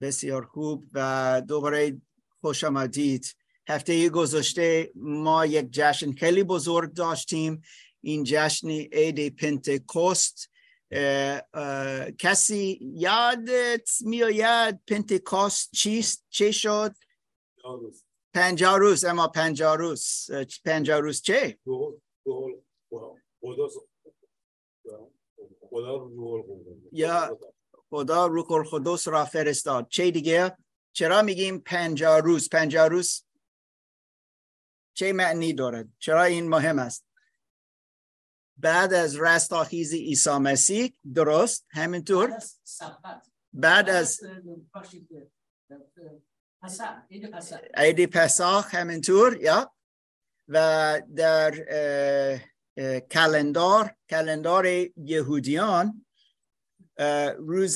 بسیار خوب و دوباره خوش آمدید. هفته گذشته ما یک جشن خیلی بزرگ داشتیم، این جشن عید پنتکوست. کسی یادت میآید پنتکوست چیست؟ چه شد؟ 50 روز. اما 50 روز چه؟ یا خدا روح القدس را فرستاد. چه دیگه؟ چرا میگیم 50 روز؟ 50 روز چه معنی دارد؟ چرا این مهم است؟ بعد از رستاخیز عیسی مسیح، درست؟ همینطور؟ بعد از عید پسخ، همینطور؟ یا و در کلندار یهودیان روز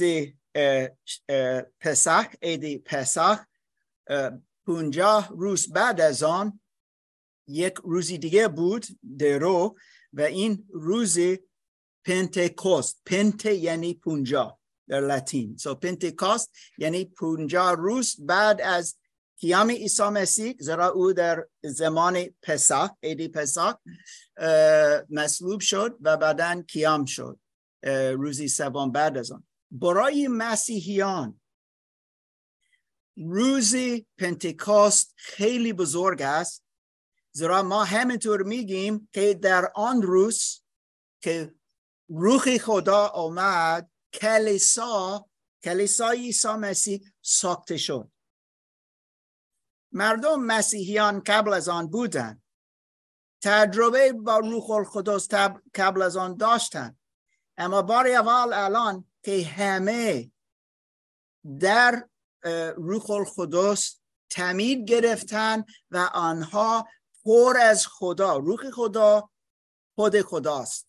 پسخ، عید پسخ 50 روز بعد از آن یک روزی دیگه بود، درو، و این روز پنتکوست. پنت یعنی 50 در لاتین. پنتکوست یعنی 50 روز بعد از قیام عیسی مسیح، زیرا او در زمان پسخ، عید پسخ مصلوب شد و بعداً قیام شد روزی سوم بعد از آن. برای مسیحیان روز پنتکوست خیلی بزرگ است، زیرا ما همینطور میگیم که در آن روز که روح خدا آمد، کلیسای عیسی مسیح ساخته شد. مردم مسیحیان قبل از آن بودند، تجربه با روح القدس قبل از آن داشتند، اما بار اول الان که همه در روح القدس تعمید گرفتن و آنها پر از خدا، روح خدا خود خداست.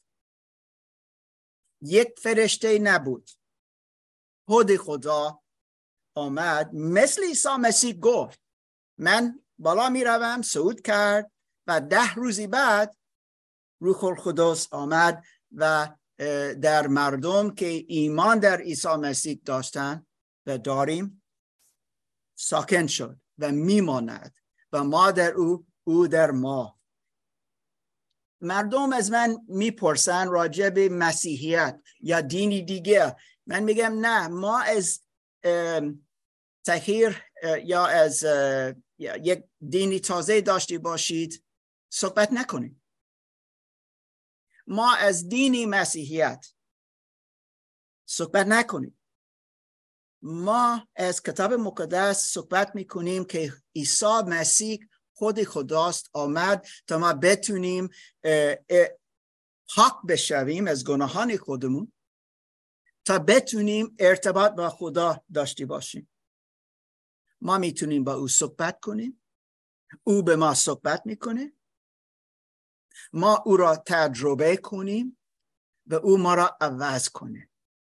یک فرشته نبود، خود خدا آمد. مثل عیسی مسیح گفت من بالا می روم، صعود کرد و 10 روزی بعد روح القدس آمد و در مردم که ایمان در عیسی مسیح داشتن و داریم ساکن شد و میماند و ما در او در ما. مردم از من میپرسن راجع به مسیحیت یا دینی دیگه. من میگم نه، ما از تغییر یا از یک دینی تازه داشتی باشید صحبت نکنیم. ما از دینی مسیحیت صحبت نکنیم. ما از کتاب مقدس صحبت میکنیم که عیسی مسیح خود خداست، آمد تا ما بتونیم پاک بشویم از گناهان خودمون، تا بتونیم ارتباط با خدا داشتی باشیم. ما میتونیم با او صحبت کنیم، او به ما صحبت میکنه، ما او را تجربه کنیم و او ما را عوض کنه.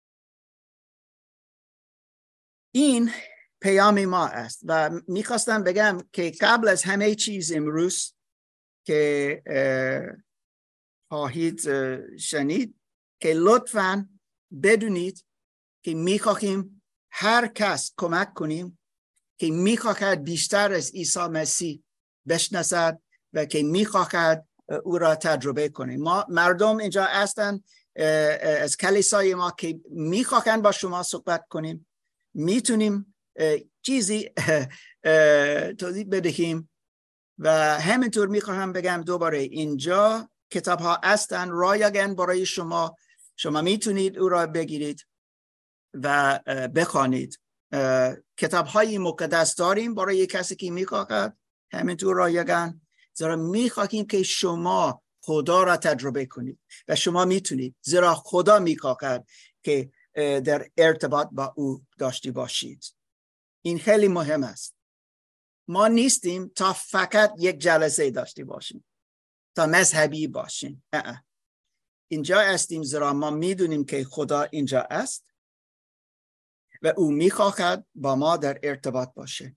این پیام ما است و میخواستم بگم که قبل از همه چیز امروز که خواهید شنید که لطفاً بدونید که میخواهیم هر کس کمک کنیم که میخواهد بیشتر از عیسی مسیح بشناسد و که میخواهد او را تجربه کنیم. ما مردم اینجا هستن از کلیسای ما که میخواهند با شما صحبت کنیم، میتونیم چیزی توضیح بدهیم. و همینطور میخواهم بگم دوباره اینجا کتاب ها هستن رایگان برای شما میتونید او را بگیرید و بخوانید. کتاب های مقدس داریم برای کسی که میخواهد، همینطور رایگان، زیرا میخواهیم که شما خدا را تجربه کنید و شما میتونید، زیرا خدا میخواهد که در ارتباط با او داشتی باشید. این خیلی مهم است. ما نیستیم تا فقط یک جلسه داشتی باشیم، تا مذهبی باشیم. اینجا هستیم زیرا ما میدونیم که خدا اینجا است و او میخواهد با ما در ارتباط باشه.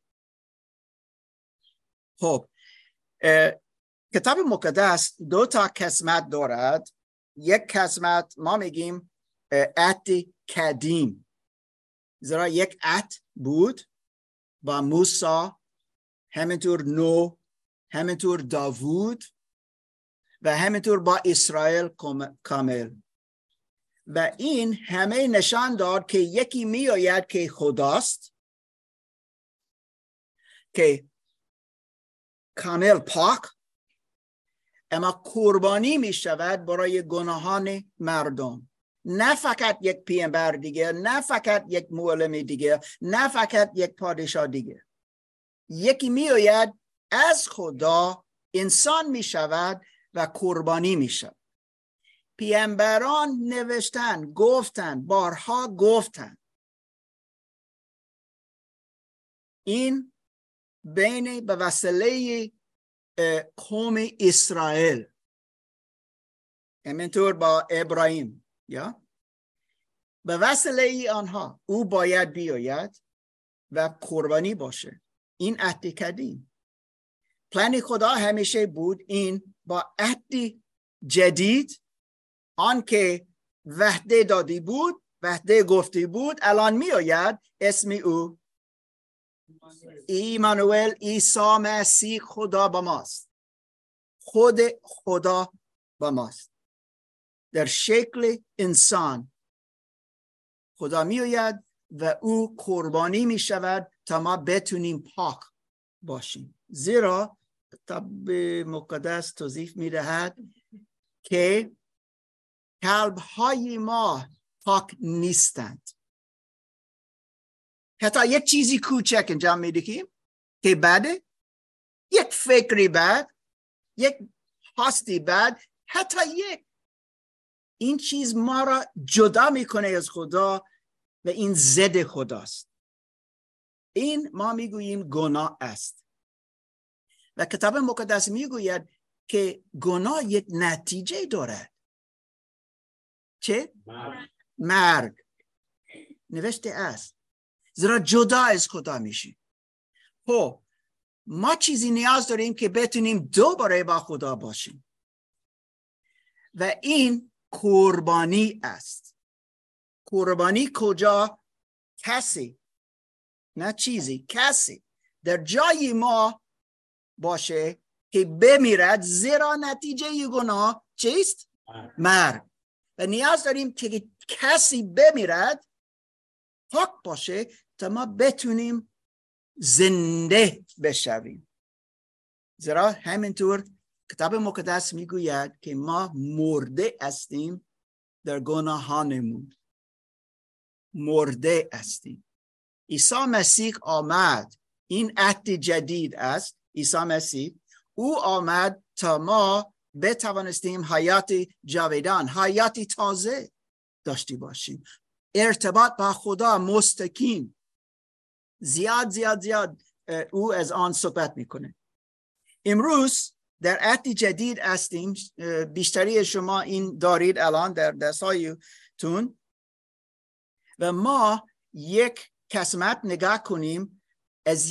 خب، کتاب مقدس 2 قسمت دارد. یک قسمت ما میگیم عهد قدیم زیرا یک عهد بود با موسی، همینطور نوح، همینطور داوود و همینطور با اسرائیل کامل. و این همه نشان داد که یکی می آید که خداست، که کامل پاک، اما قربانی می شود برای گناهان مردم. نه فقط یک پیامبر دیگه، نه فقط یک معلم دیگه، نه فقط یک پادشاه دیگه. یکی می آید از خدا انسان می شود و قربانی می شود. پیامبران نوشتن، گفتن، بارها گفتن. این بین به وسیله قوم اسرائیل، همینطور با ابراهیم، یا به وسیله آنها او باید بیاید و قربانی باشه. این عهد قدیم. پلن خدا همیشه بود این با عهد جدید، آن که وعده دادی بود، وعده گفتی بود، الان می آید. اسم او ایمانوئل، عیسی مسیح، خدا با ماست. خود خدا با ماست در شکل انسان. خدا می آید و او قربانی می شود تا ما بتونیم پاک باشیم. زیرا کتاب مقدس توضیح می دهد که قلب های ما پاک نیستند. حتی یک چیزی کوچک انجام می دهیم که بده، یک فکری بد، یک هستی بد، حتی این چیز ما را جدا میکنه از خدا و این ضد خداست. این ما میگوییم گناه است. و کتاب مقدس میگوید که گناه یک نتیجه دارد. چه؟ مرگ. نوشته است. زیرا جدا از خدا میشیم. خب ما چیزی نیاز داریم که بتونیم دوباره با خدا باشیم. و این قربانی است. قربانی کجا؟ کسی، نه چیزی، کسی در جای ما باشه که بمیرد، زیرا نتیجه گناه چیست؟ مرگ. و نیاز داریم که کسی بمیرد، پاک باشه تا ما بتونیم زنده بشویم. زیرا همینطور کتاب مقدس میگوید که ما مرده هستیم در گناهانمون. مرده هستیم. عیسی مسیح آمد. این عهد جدید است. عیسی مسیح او آمد تا ما بتوانستیم حیات جاودان، حیات تازه داشتی باشیم. ارتباط با خدا مستقیم. زیاد او از آن صحبت میکنه. امروز در عهد جدید هستیم. بیشتری شما این دارید الان در دستهایتون. و ما یک قسمت نگاه کنیم از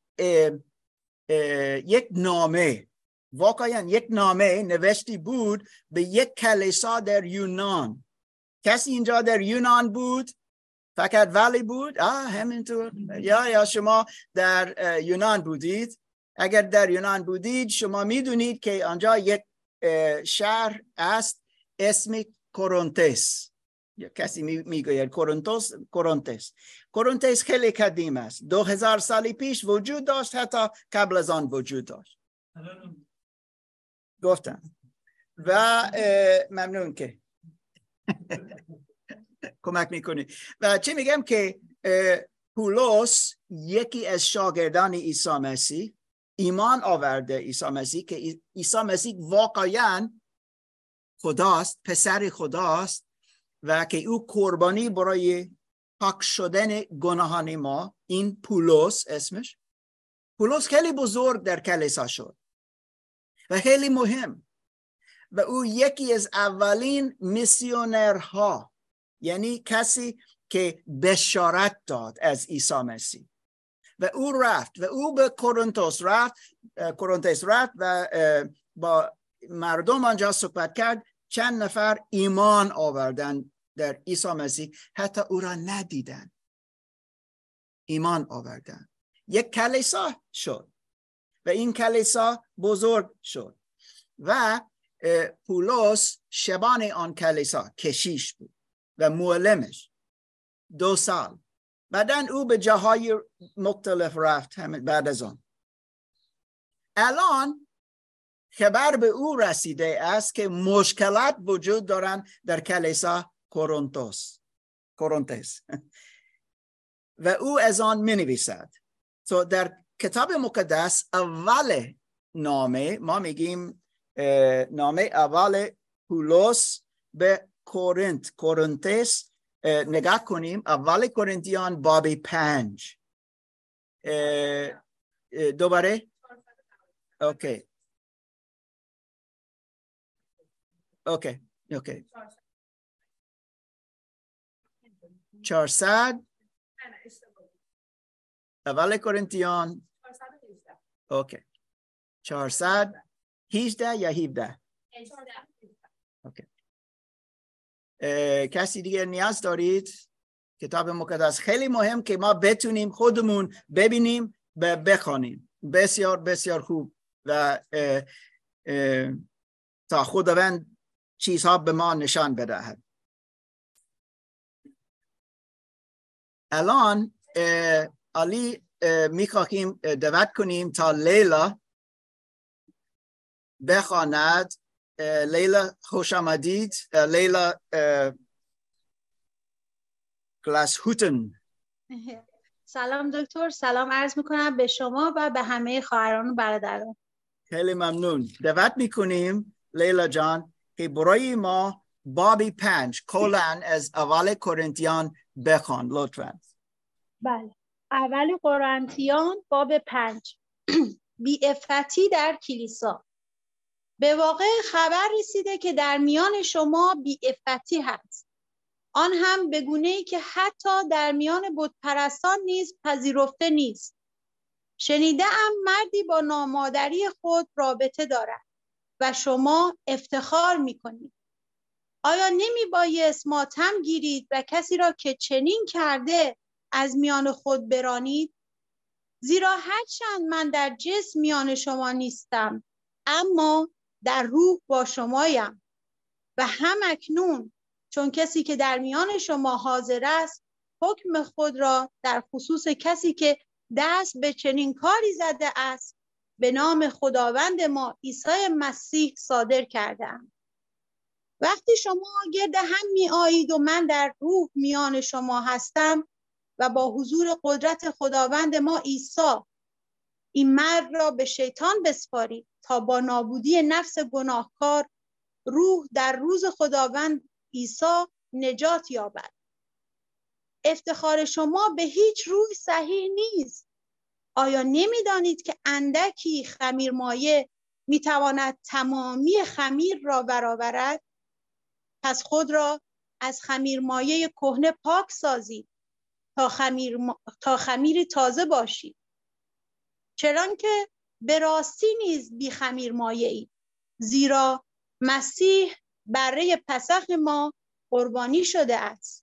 یک نامه. واقعا یک نامه نوشته بود به یک کلیسا در یونان. کسی اینجا در یونان بود؟ فقط ولی بود؟ همینطور. یا شما در یونان بودید؟ اگر در یونان بودید شما میدونید که آنجا یک شهر است اسم کورنتس. کسی میگوید کورنتس خیلی قدیم است. 2000 سال پیش وجود داشت، حتی قبل از آن وجود داشت. گفتم و ممنون که کمک میکنی. و چه میگم که پولس یکی از شاگردان عیسی مسیح ایمان آورده عیسی مسیح که عیسی مسیح واقعا خداست، پسر خداست و که او قربانی برای پاک شدن گناهان ما. این پولس اسمش. پولس خیلی بزرگ در کلیسا شد و خیلی مهم و او یکی از اولین میسیونرها، یعنی کسی که بشارت داد از عیسی مسیح. و او رفت و او به کورنتس رفت و با مردم آنجا صحبت کرد. چند نفر ایمان آوردن در عیسی مسیح، حتی او را ندیدن. ایمان آوردن. یک کلیسا شد و این کلیسا بزرگ شد و پولس شبان آن کلیسا کشیش بود و معلمش 2 سال. بعدن او به جاهای مختلف رفت بعد از آن. الان خبر به او رسیده است که مشکلات وجود دارند در کلیسا کورنتس و او از آن می نویسد. در کتاب مقدس اول نامه ما میگیم نامه اول پولس به کورنتس نگاه کنیم. اول کورنتیان باب 5 دوباره اوکی 400 اول کورنتیان اوکی 418 یا 17 اوکی. کسی دیگه نیاز دارید؟ کتاب مقدس خیلی مهم که ما بتونیم خودمون ببینیم و بخونیم. بسیار بسیار خوب و تا خداوند چیزها به ما نشان بدهد. الان علی میخواهیم دعوت کنیم تا لیلا بخواند. لیلا خوش آمدید. لیلا کلاس هوتن. سلام دکتر، سلام عرض میکنم به شما و به همه خواهران و برادران. خیلی ممنون. دعوت میکنیم لیلا جان که برای ما باب 5 کلن از اول کورنتیان بخوان لطفا. بله، اول قرنتیان باب 5 بی‌عفتی در کلیسا. به واقع خبر رسیده که در میان شما بی‌عفتی هست، آن هم به گونه‌ای که حتی در میان بتپرستان نیز پذیرفته نیست. شنیده‌ام مردی با نامادری خود رابطه دارد و شما افتخار می‌کنید. آیا نمی‌بایست ماتم گیرید و کسی را که چنین کرده از میان خود برانید؟ زیرا هرچند من در جسم میان شما نیستم، اما در روح با شمایم و هم اکنون چون کسی که در میان شما حاضر است حکم خود را در خصوص کسی که دست به چنین کاری زده است به نام خداوند ما عیسی مسیح صادر کردم. وقتی شما گرد هم می آیید و من در روح میان شما هستم و با حضور قدرت خداوند ما عیسی این مرد را به شیطان بسپارید تا با نابودی نفس گناهکار روح در روز خداوند عیسی نجات یابد. افتخار شما به هیچ روی صحیح نیست. آیا نمی‌دانید که اندکی خمیرمایه می‌تواند تمامی خمیر را برآورد؟ پس خود را از خمیرمایه کهنه پاک سازید تا خمیر تازه باشید. چنانکه به راستی نیز بی خمیرمایه‌اید، زیرا مسیح بره پسخ ما قربانی شده است.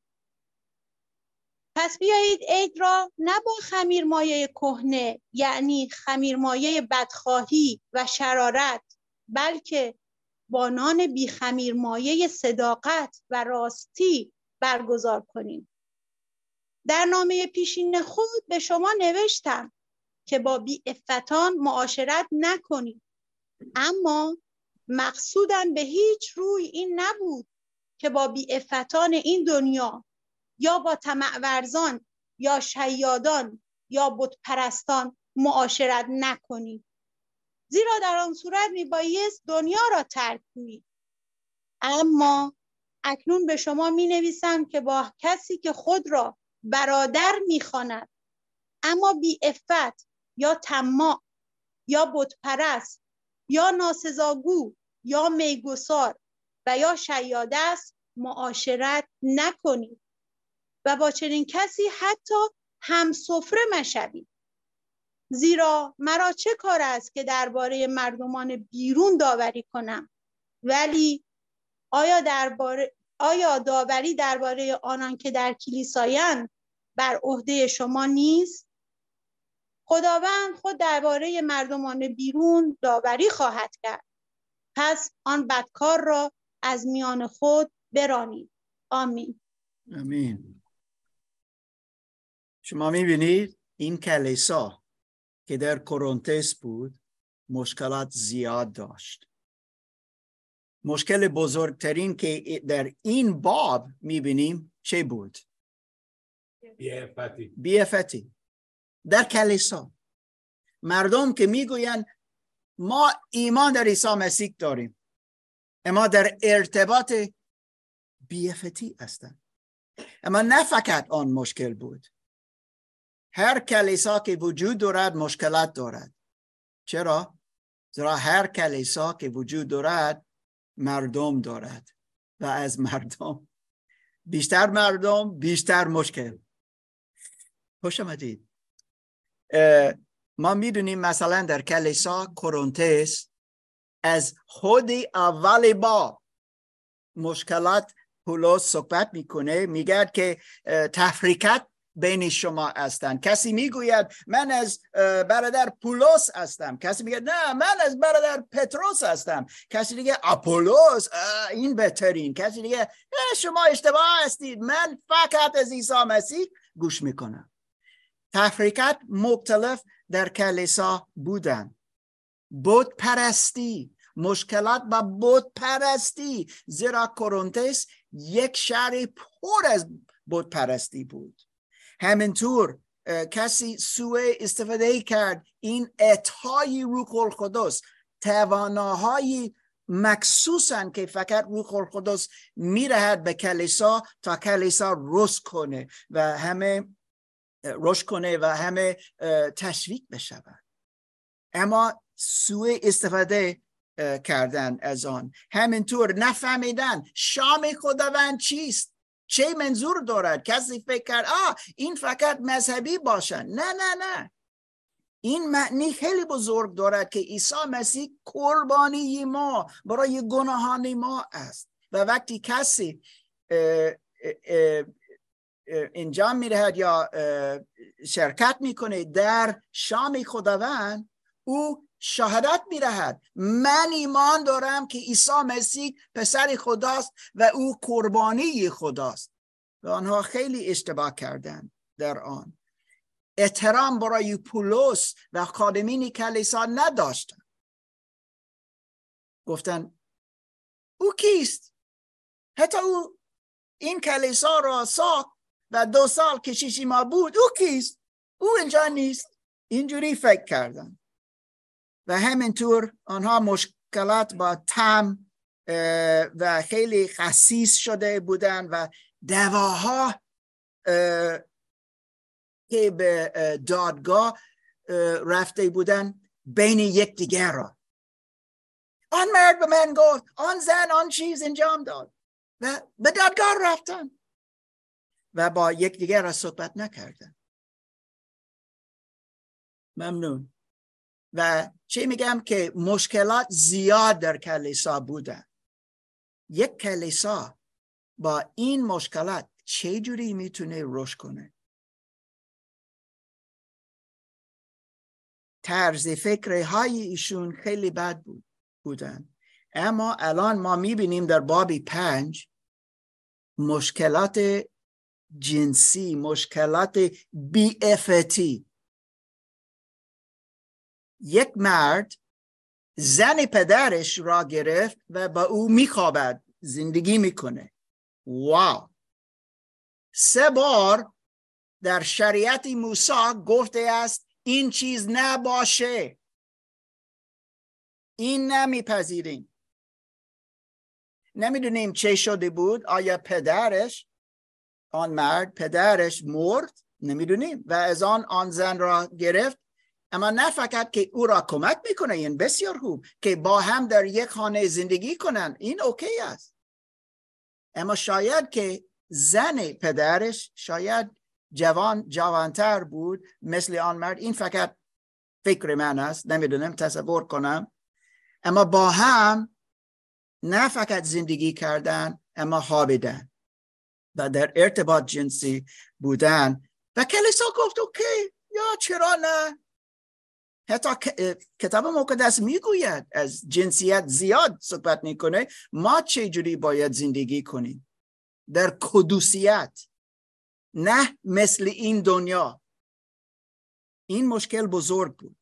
پس بیایید عید را نه با خمیرمایه کهنه یعنی خمیرمایه بدخواهی و شرارت، بلکه با نان بی خمیرمایه صداقت و راستی برگزار کنیم. در نامه پیشین خود به شما نوشتم که با بی‌عفتان معاشرت نکنید، اما مقصودم به هیچ روی این نبود که با بی‌عفتان این دنیا یا با طمع ورزان یا شیادان یا بتپرستان معاشرت نکنید، زیرا در آن صورت میبایست دنیا را ترک کنید. اما اکنون به شما مینویسم که با کسی که خود را برادر میخواند اما بی‌عفت یا طماع یا بتپرست یا ناسزاگو یا میگسار و یا شیاده است معاشرت نکنید و با چنین کسی حتی همسفره مشوید. زیرا مرا چه کار است که درباره مردمان بیرون داوری کنم، ولی آیا داوری درباره آنان که در کلیسایند بر عهده شما نیست؟ خداوند خود درباره مردمان بیرون داوری خواهد کرد. پس آن بدکار را از میان خود برانید. آمین. آمین. شما می‌بینید این کلیسا که در کورنثوس بود مشکلات زیاد داشت. مشکل بزرگترین که در این باب می‌بینیم چه بود؟ بی‌عفتی. در کلیسا مردم که میگویند ما ایمان در عیسی مسیح داریم اما در ارتباط بی‌عفتی هستند. اما نه فقط آن مشکل بود. هر کلیسا که وجود دارد مشکلات دارد. چرا؟ زیرا هر کلیسا که وجود دارد مردم دارد و از مردم بیشتر مشکل. خوش آمدید. ما میدونیم مثلا در کلیسا کورنثوس از خود اول باب مشکلات پولس صحبت میکنه، میگه که تفریقات بین شما هستند. کسی میگوید من از برادر پولس هستم، کسی میگه نه من از برادر پتروس هستم، کسی دیگه آپولوس این بهترین، کسی دیگه شما اشتباه هستید من فقط از عیسی مسیح گوش میکنم. تفریقات مختلف در کلیسا بودن. بت پرستی، مشکلات با بت پرستی، زیرا کورنثوس یک شهر پر از بت پرستی بود. همینطور کسی سوء استفاده کرد این عطای روح القدس، تواناهای مخصوصاً که فقط روح القدس میرهد به کلیسا تا کلیسا رشد کنه و همه تشویق بشود، اما سوء استفاده کردن از آن. همینطور نفهمیدن شام خداوند چیست، چه منظور دارد. کسی فکر کرد این فقط مذهبی باشن. نه، این معنی خیلی بزرگ دارد که عیسی مسیح قربانی ما برای گناهان ما است و وقتی کسی انجام میدهد یا شرکت میکنه در شام خداوند، او شهادت میدهد من ایمان دارم که عیسی مسیح پسر خداست و او قربانی خداست. و آنها خیلی اشتباه کردند در آن. احترام برای پولس و خادمین کلیسا نداشتند. گفتن او کیست؟ حتی او این کلیسا را ساخت و 2 سال کشیشی ما بود. او کیست؟ او اینجا نیست. اینجوری فکر کردن. و همینطور آنها مشکلات با طعم و خیلی خسیس شده بودن و دعواها که به دادگاه رفته بودن بین یکدیگر را. آن مرد به من گفت، آن زن آن چیز انجام داد و به دادگاه رفتن و با یکدیگر را صحبت نکردن. ممنون. و چه میگم که مشکلات زیاد در کلیسا بودن. یک کلیسا با این مشکلات چجوری میتونه رشد کنه؟ طرز فکرهای ایشون خیلی بد بودن. اما الان ما میبینیم در باب 5 مشکلات جنسی، مشکلات بی‌عفتی. یک مرد زن پدرش را گرفت و با او میخوابد، زندگی میکنه. واو! 3 بار در شریعت موسی گفته است این چیز نباشه، این نمیپذیریم. نمیدونیم چه شده بود. آیا پدرش، آن مرد پدرش مرد؟ نمیدونیم و از آن زن را گرفت. اما نه فقط که او را کمک میکنه، این بسیار خوب که با هم در یک خانه زندگی کنن، این اوکی است. اما شاید که زن پدرش شاید جوانتر بود مثل آن مرد. این فقط فکر من است، نمیدونم، تصور کنم. اما با هم نه فقط زندگی کردن اما خوابیدن و در ارتباط جنسی بودن و کلیسا گفت اوکی، یا چرا نه. حتی کتاب مقدس میگوید از جنسیت زیاد صحبت میکنه. ما چجوری باید زندگی کنیم؟ در قدوسیت، نه مثل این دنیا. این مشکل بزرگ بود.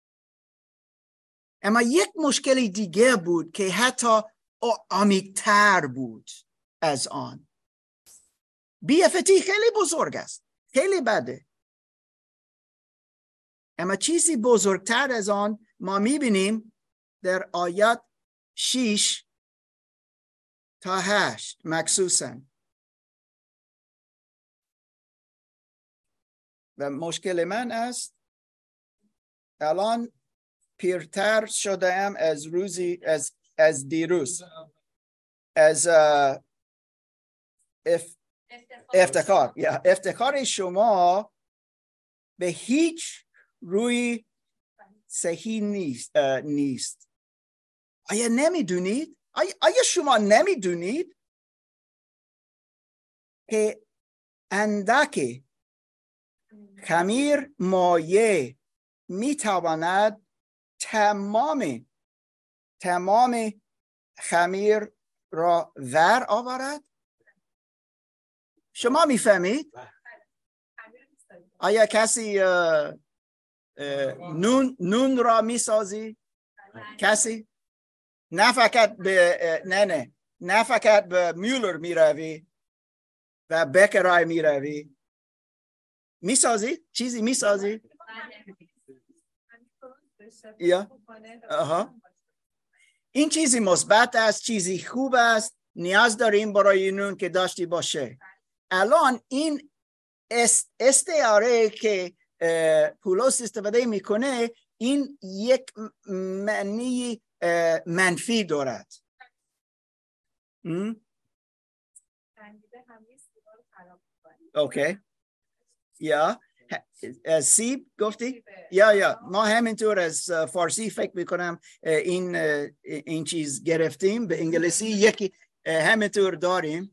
اما یک مشکل دیگه بود که حتی عمیق‌تر بود از آن. بی‌افتی خیلی بزرگ است، خیلی بده. اما چیزی بزرگتر از آن ما میبینیم در آیات 6 تا 8 مخصوصاً. و مشکل من است الان پیرتر شدم از روزی از دیروز، از افتخار. افتخار شما به هیچ روی صحیح نیست. آیا نمیدونید؟ آیا شما نمیدونید که اندک خمیر مایع میتواند تمام خمیر را ور آورد؟ شما میفهمید؟ آیا کسی نون را میسازی؟ کسی؟ نه فقط به میولر میروی و بکرای میروی. میسازی؟ چیزی میسازی؟ این چیزی مثبت است، چیزی خوب است. نیاز داریم برای نون که داشتی باشه. الان این استعاره که پولس استفاده میکنه، این یک معنی منفی دارد. اوکی. یا سیب گفتی؟ یا ما همینطور از فارسی فکر میکنم این چیز گرفتیم. به انگلیسی یکی همینطور داریم.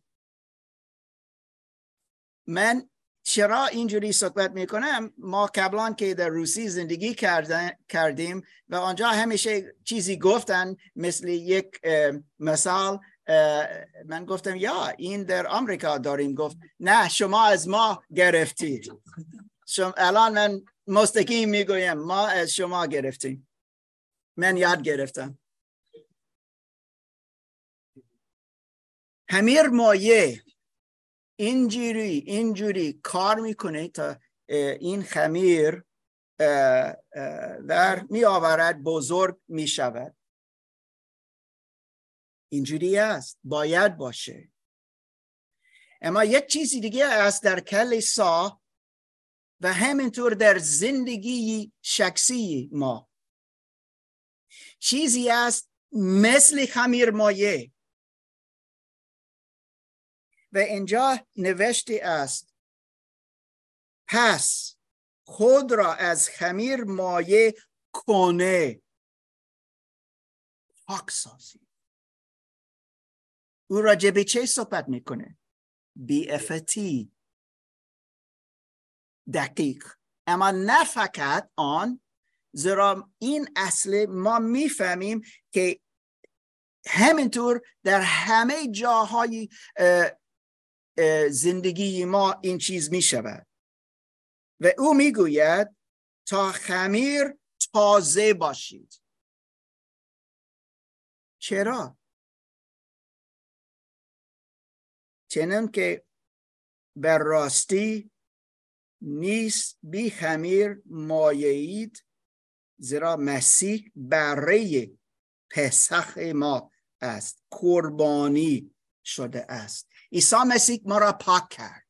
من چرا اینجوری صحبت میکنم؟ ما قبلا که در روسی زندگی کردیم و آنجا همیشه چیزی گفتن مثل یک مثال. من گفتم یا این در آمریکا داریم. گفت نه شما از ما گرفتید. الان من مستقیم میگویم ما از شما گرفتیم. من یاد گرفتم. خمیر مایع اینجوری کار میکنه تا این خمیر در می آورد، بزرگ می شود. اینجوری است، باید باشه. اما یک چیزی دیگه است در کلیسا و همینطور در زندگی شخصی ما. چیزی است مثل خمیر مایع. و اینجا نوشته است پس خود را از خمیر مایع کنه، پاک سازی. او راجع به چه صحبت میکنه؟ بی‌افتی. دقیق. اما نه فقط آن، زیرا این اصل ما میفهمیم که همینطور در همه جاهای زندگی ما این چیز می شود. و او می گوید تا خمیر تازه باشید. چرا؟ چنان که بر راستی نیست بی خمیر مایعید، زیرا مسیح برای پسخ ما است، قربانی شده است. عیسی مسیح ما را پاک کرد.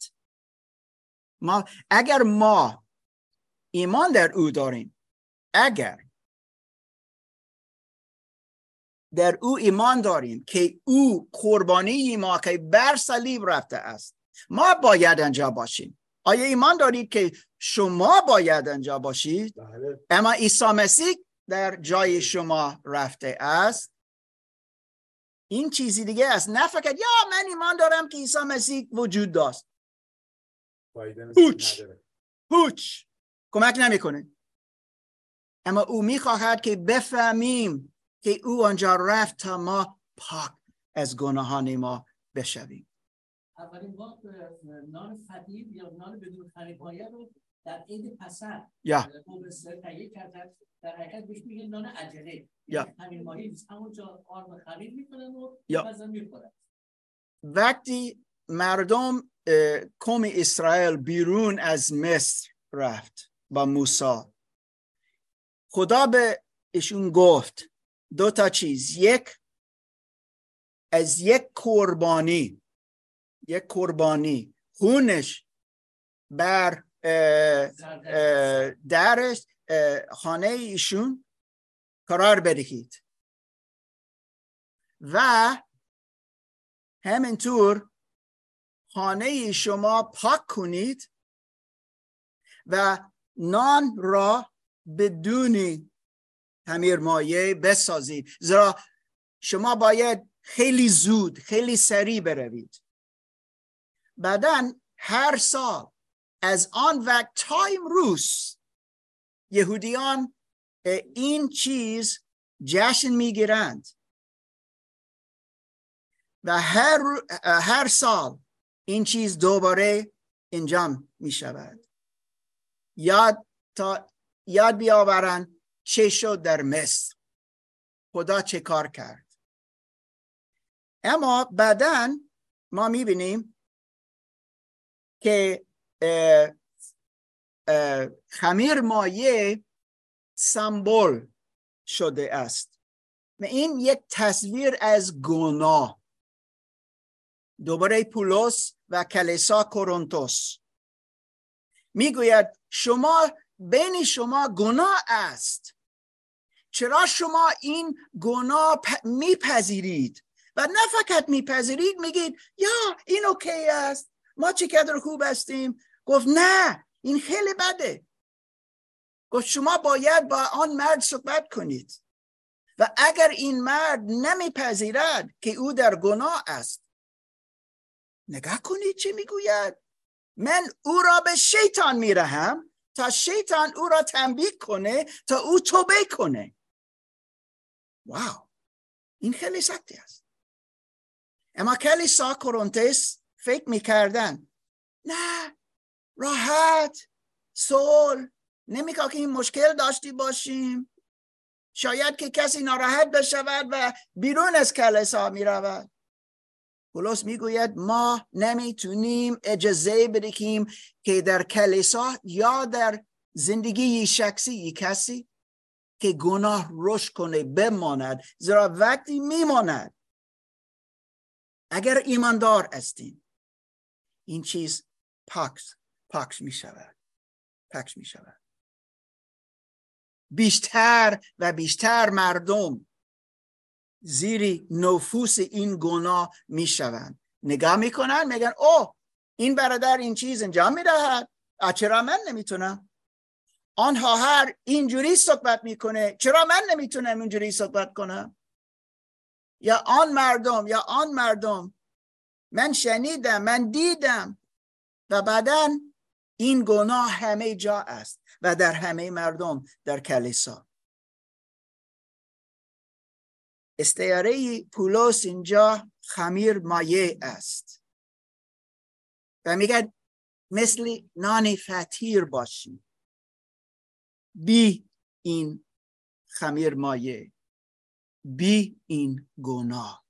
اگر ما ایمان در او داریم، اگر در او ایمان داریم که او قربانی ما که بر صلیب رفته است، ما باید آنجا باشیم. آیا ایمان دارید که شما باید آنجا باشید؟ بله. اما عیسی مسیح در جای شما رفته است. این چیزی دیگه است. نه فقط یا من ایمان دارم که عیسی مسیح وجود داشت. هوچ کمک نمیکنه. اما او میخواهد که بفهمیم که او آنجا رفت تا ما پاک از گناهان ما بشویم. اولین وقت نان فدید یا نان بدون خمیرمایه رو در عید پسند تهیه کردن. در حقیقت بهش میگن نان عجله. خمیرمایه نیست، همونجا آرد خمیر میکنن و بعضا میخورن. وقتی مردم قوم اسرائیل بیرون از مصر رفت با موسی، خدا به ایشون گفت دو تا چیز. یک قربانی خونش بر درش خانه ایشون قرار بدهید و همینطور خانه شما پاک کنید و نان را بدون خمیرمایه بسازید، زیرا شما باید خیلی زود خیلی سریع بروید. بعداً هر سال از آن وقت تا امروز یهودیان این چیز جشن میگیرند و هر سال این چیز دوباره انجام می شود. یاد بیاورند چه شد در مصر، خدا چه کار کرد. اما بعداً ما می بینیم که خمیر مایه سمبل شده است و این یک تصویر از گناه. دوباره پولس و کلیسا کورنتوس میگوید بین شما گناه است، چرا شما این گناه میپذیرید و نه فقط میپذیرید، میگید یا این اوکی است، ما چقدر خوب هستیم. گفت نه، این خیلی بده. گفت شما باید با آن مرد صحبت کنید و اگر این مرد نمیپذیرد که او در گناه است، نگاه کنید چه میگوید. من او را به شیطان میرهم تا شیطان او را تنبیه کنه تا او توبه کنه. واو، این خیلی سختی است. اما کلیسا کورنتوس فکر میکردن نه، راحت، صلح، نمیخواد که این مشکل داشتی باشیم. شاید که کسی ناراحت بشود و بیرون از کلیسا میرود. پولس میگوید ما نمیتونیم اجازه بدهیم که در کلیسا یا در زندگی شخصی کسی که گناه رشد کنه بماند، زیرا وقتی میماند اگر ایماندار هستیم این چیز پاک می شود. بیشتر و بیشتر مردم زیر نفوذ این گناه می شوند. نگاه می کنن، میگن اوه این برادر این چیز انجام می دهد، چرا من نمیتونم؟ آنها هر اینجوری صحبت میکنه، چرا من نمیتونم اینجوری صحبت کنم؟ یا آن مردم من شنیدم، من دیدم. و بعداً این گناه همه جا است و در همه مردم در کلیسا. استعاره پولس اینجا خمیر مایه است و میگه مثل نان فطیر باشیم بی این خمیر مایه، بی این گناه،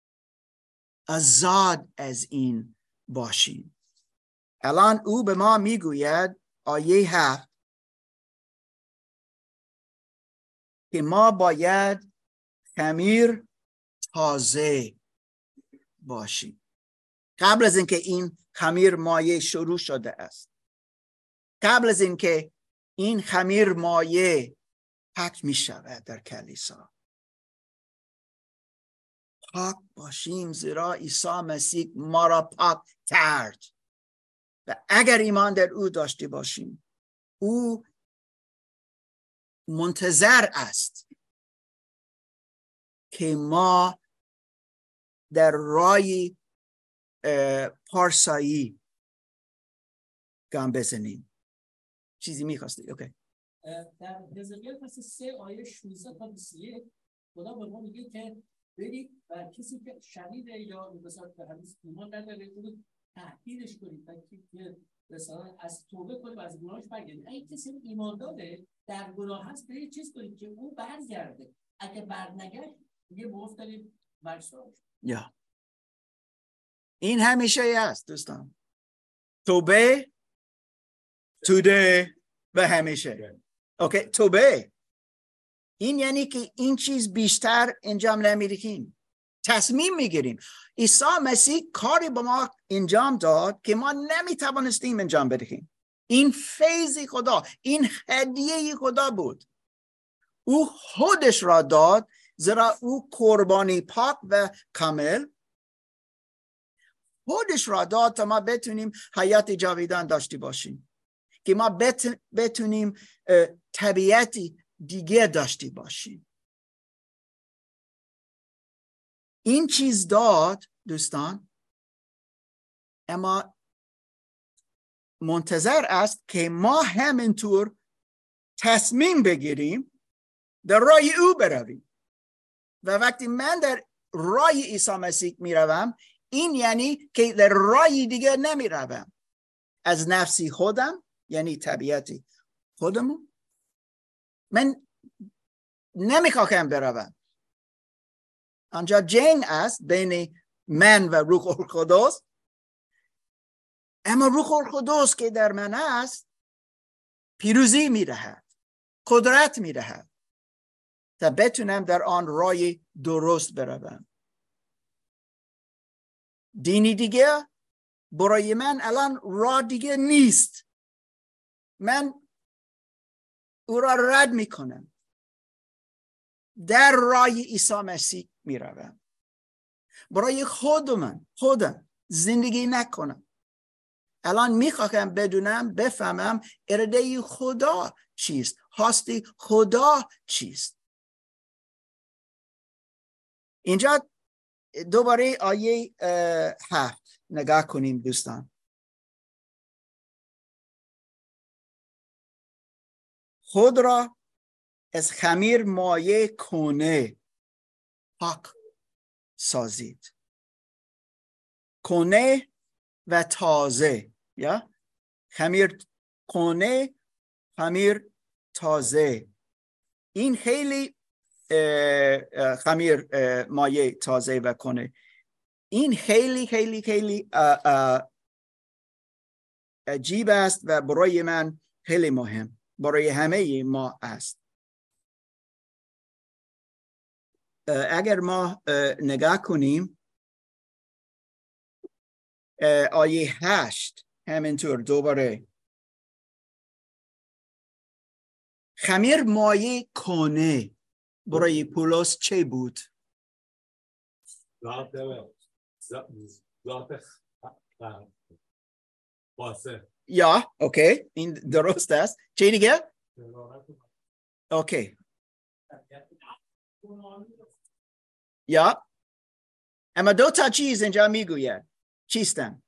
آزاد از این باشیم. الان او به ما میگوید آیه 7 که ما باید خمیر تازه باشیم. قبل از اینکه این خمیر مایه شروع شده است، قبل از اینکه این خمیر مایه پاک می شود در کلیسا، پاک باشیم زیرا عیسی مسیح ما را پاک کرد و اگر ایمان در او داشته باشیم او منتظر است که ما در راه پارسایی گام بزنیم. چیزی میخواستی؟ اوکی. در حزقیل فصل 3 آیه 16 تا 21 خدا به ما میگه که برید و کسی که شهید یا مثلا به حدیث ایمان نداره کنید تهدیدش کنید تا که مثلا از توبه کنید و از گناهش برگردید. اگه کسی ایمان داره در گناه هست به چیز کنید که او برگرده. اگه برنگشت دیگه مفترید مرسومش. یا این همیشه هست دوستان. توبه توده و همیشه. اوکی توبه این یعنی که این چیز بیشتر انجام نمیدیم، تصمیم میگیریم. عیسی مسیح کاری با ما انجام داد که ما نمیتوانستیم انجام بدهیم. این فیض خدا، این هدیه خدا بود. او خودش را داد زیرا او قربانی پاک و کامل خودش را داد تا ما بتونیم حیات جاویدان داشته باشیم، که ما بتونیم طبیعتی دیگه داشته باشیم. این چیز داد دوستان، اما منتظر است که ما همینطور تصمیم بگیریم در راه او برویم. و وقتی من در راه عیسی مسیح میروم، این یعنی که در راه دیگه نمیروم. از نفسی خودم، یعنی طبیعتی خودمون، من نمیخواهم بروم. آنجا جنگ است بین من و روح القدس، اما روح القدس که در من است پیروزی میدهد، قدرت میدهد تا بتونم در آن راه درست بروم. دینی دیگه برای من الان راه دیگه نیست. من او را رد میکنم، در راه عیسی مسیح میروم. برای خودم زندگی نکنم. الان میخواهم بدونم، بفهمم اراده خدا چیست، هستی خدا چیست. اینجا دوباره آیه 7 نگاه کنیم دوستان. خود را از خمیر مایه کهنه پاک سازید. کهنه و تازه، یا خمیر کهنه، خمیر تازه. این خیلی خمیر مایه تازه و کهنه، این خیلی خیلی خیلی عجیب است و برای من خیلی مهم، برای همه ما است. اگر ما نگاه کنیم آیه 8 همینطور دوباره، خمیر مایه کهنه برای پولس چه بود؟ یا اوکی، این درست است. چه دیگه؟ اوکی. یا اما دو تا چیز اینجا میگوید. چیستن؟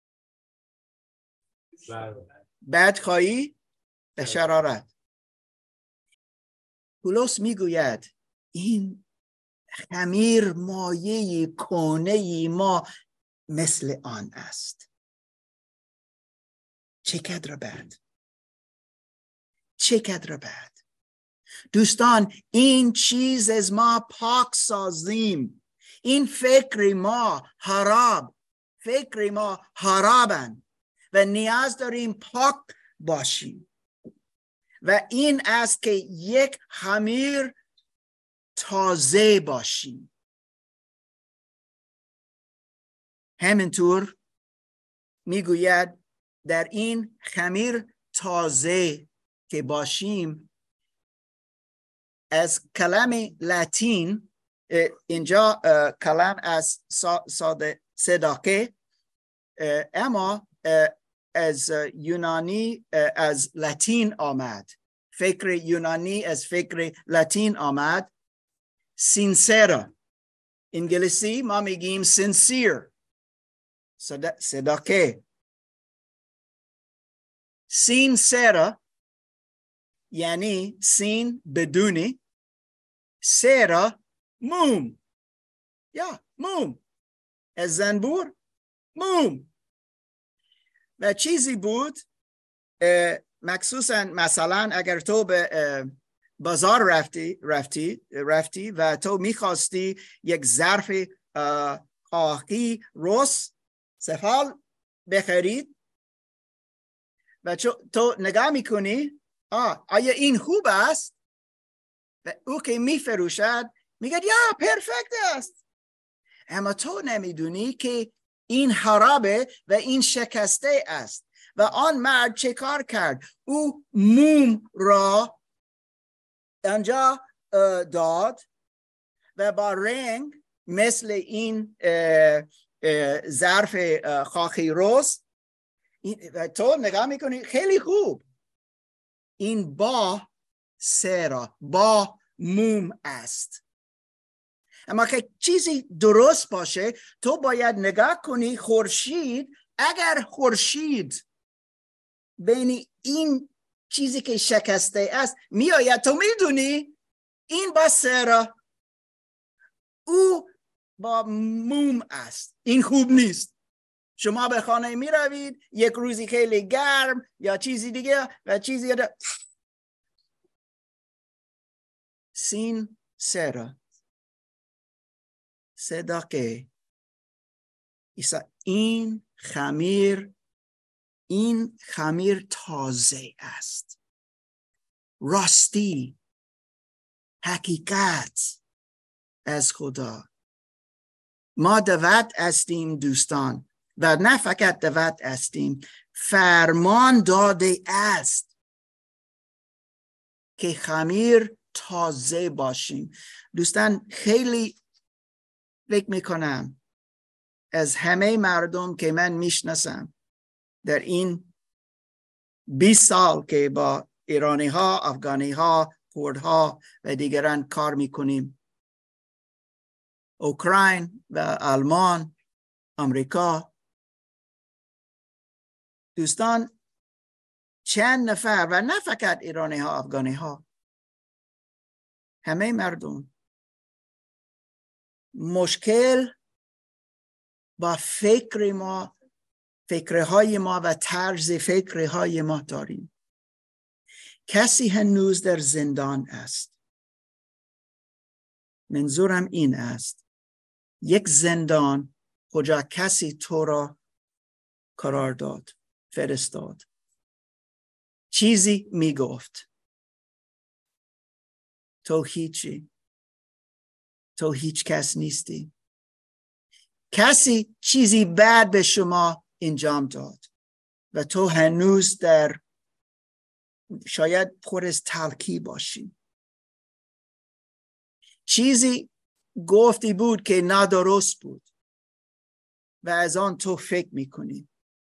بدخواهی و شرارت. پولس میگوید این خمیر مایه کهنه ما مثل آن است. چقدر بد، چقدر بد. دوستان این چیز از ما پاک سازیم. این فکر ما خراب، فکر ما خرابن و نیاز داریم پاک باشیم. و این است که یک خمیر تازه باشیم. همینطور میگوید در این خمیر تازه که باشیم، از کلم لاتین، اینجا کلم از صداقه، اما از یونانی از لاتین آمد. فکر یونانی از فکر لاتین آمد. سینسرا، انگلیسی ما میگیم سینسیر، صداقه. سینسرا یعنی سین بدونی، سرا موم، یا موم از زنبور موم. و چیزی بود مخصوصا مثلا اگر تو به بازار رفتی و تو میخواستی یک ظرف خاکی رس سفال بخرید و تو نگاه میکنی آیا این خوب است؟ و او که میفروشد میگه یا پرفکت است، اما تو نمیدونی که این خرابه و این شکسته است. و آن مرد چه کار کرد؟ او موم را انجا داد و با رنگ مثل این ظرف خاکی رس تو نگاه میکنی خیلی خوب، این با سرا با موم است. اما که چیزی درست باشه تو باید نگاه کنی خورشید، اگر خورشید بین این چیزی که شکسته است میآید تو میدونی این با سرا، او با موم است، این خوب نیست. شما به خانه می روید یک روزی خیلی گرم یا چیزی دیگه و چیزی دیگه سین سرا صدقه این خمیر تازه است، راستی حقیقت از خدا. ما دعوت هستیم دوستان و نه فقط دعوت هستیم، فرمان داده است که خمیر تازه باشیم. دوستان خیلی فکر میکنم از همه مردم که من میشناسم در این 20 سال که با ایرانی ها، افغانی ها، کرد ها و دیگران کار میکنیم، اوکراین و آلمان، امریکا، دوستان چند نفر و نه فقط ایرانی ها، افغانی ها، همه مردم مشکل با فکرهای ما و طرز فکرهای ما داریم. کسی هنوز در زندان است. منظورم این است یک زندان کجا کسی تو را قرار داد، فرستاد، چیزی میگفت تو هیچی، تو هیچ کس نیستی. کسی چیزی بد به شما انجام داد و تو هنوز در شاید پر از تلخی باشی. چیزی گفتی بود که نادرست بود و از آن تو فکر میکنی.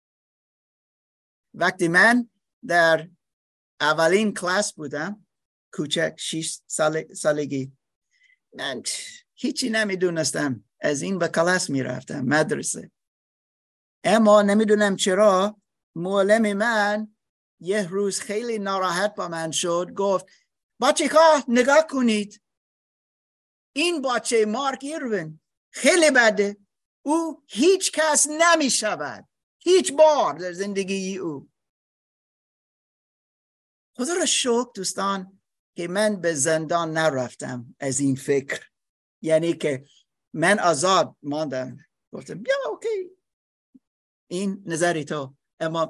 وقتی من در اولین کلاس بودم، کوچک 6 سالگی، من هیچی نمیدونستم، از این به کلاس میرفتم مدرسه. اما نمیدونم چرا معلم من یه روز خیلی ناراحت با من شد، گفت بچه‌ها نگاه کنید، این بچه مارک ایروین خیلی بده، او هیچ کس نمی شود هیچ بار در زندگی او. خدا را شکر دوستان که من به زندان نرفتم از این فکر، یعنی که من آزاد ماندم، گفتم بیا اوکی این نظری تو. اما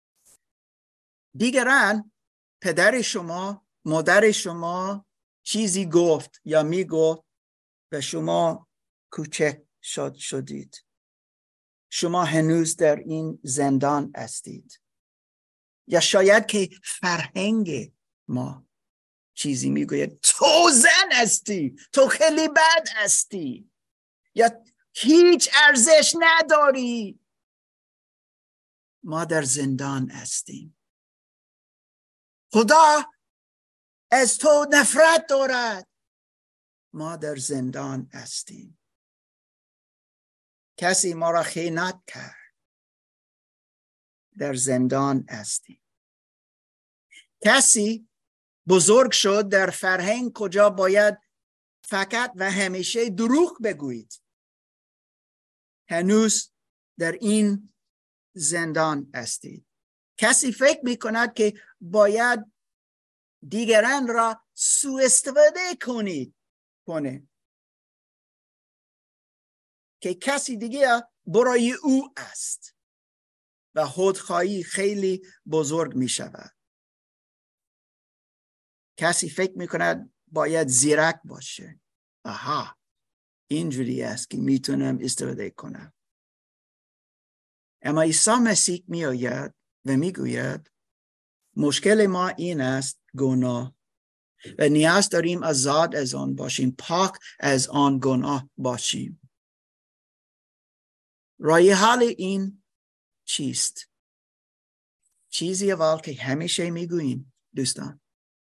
دیگران، پدر شما، مادر شما چیزی گفت یا میگفت و شما کوچک شدید. شما هنوز در این زندان هستید. یا شاید که فرهنگ ما چیزی میگوید تو زن هستی، تو خیلی بد هستی، یا هیچ ارزش نداری. ما در زندان هستیم. خدا از تو نفرت دارد. ما در زندان هستیم. کسی ما را خیانت کرد. در زندان هستیم. کسی بزرگ شد در فرهنگ کجا باید فقط و همیشه دروغ بگویید. هنوز در این زندان هستید. کسی فکر میکند که باید دیگران را سوء استفاده کنه که کسی دیگه برای او است و خودخواهی خیلی بزرگ می شود. کسی فکر می کند باید زیرک باشه. آها، اینجوری است که میتونم استفاده کنم. اما عیسی مسیح می آید و می گوید مشکل ما این است گناه و نیاز داریم آزاد از آن باشیم، پاک از آن گناه باشیم. رای حل این چیست؟ چیزی اول که همیشه میگوییم دوستان،